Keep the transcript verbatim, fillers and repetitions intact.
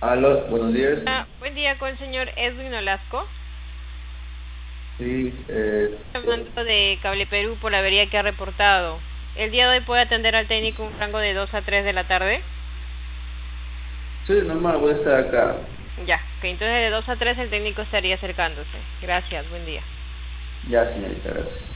Aló, buenos días. Ah, buen día con el señor Edwin Olasco. Sí, eh, Hablando de Cable Perú por la avería que ha reportado. El día de hoy puede atender al técnico un rango de dos a tres de la tarde. sí, normal, voy a estar acá. Ya, que entonces de dos a tres el técnico estaría acercándose. Gracias, buen día. Ya, señorita, gracias.